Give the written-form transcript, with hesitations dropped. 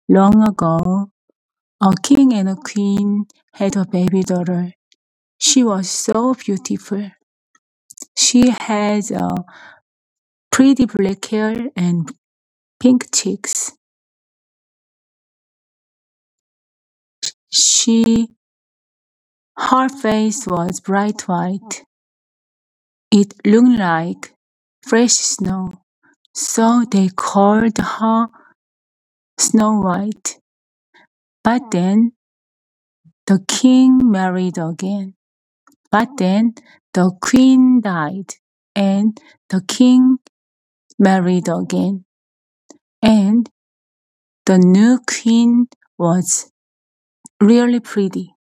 Long ago, a king and a queen had a baby daughter. She was so beautiful. She had pretty black hair and pink cheeks. Her face was bright white. It looked like fresh snow, so they called her Snow White. But then the king married again. But then the queen died, and the king married again. And the new queen was really pretty.